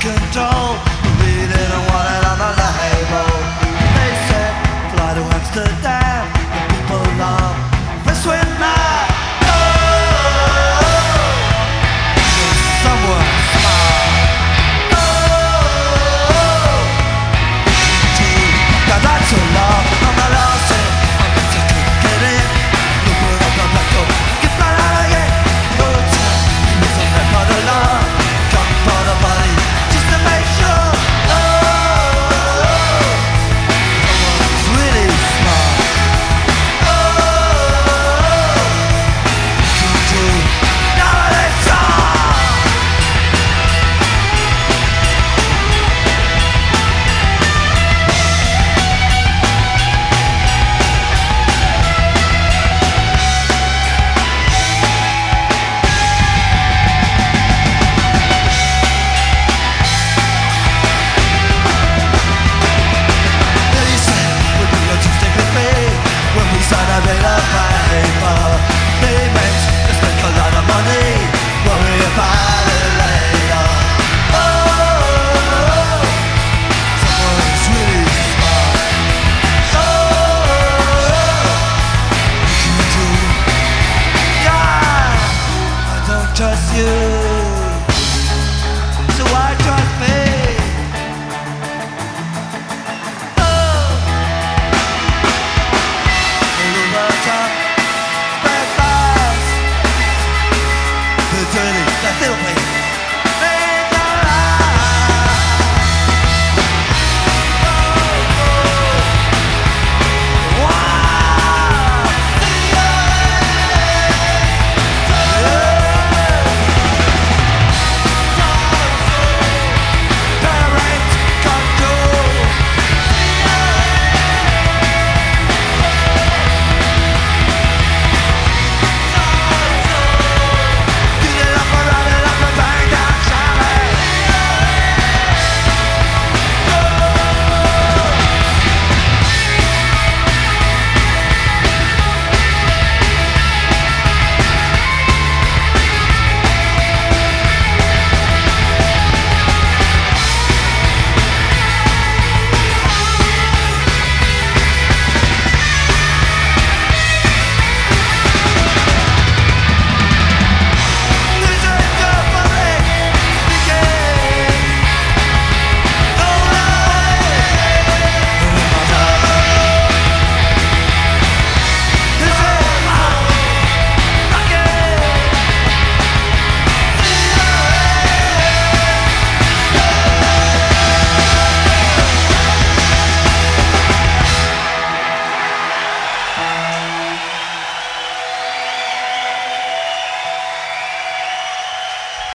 control. We didn't want it on the label. They said, fly to Amsterdam. The people love this with mad. Someone smile. Got that to love. I'm not lost it. I'm going to get in. Look what I'm gonna go. Get flat out again. Your time. It's a rep of the love. Come for the body. Just to make sure. Someone's really smart. Now it's on. Trust you.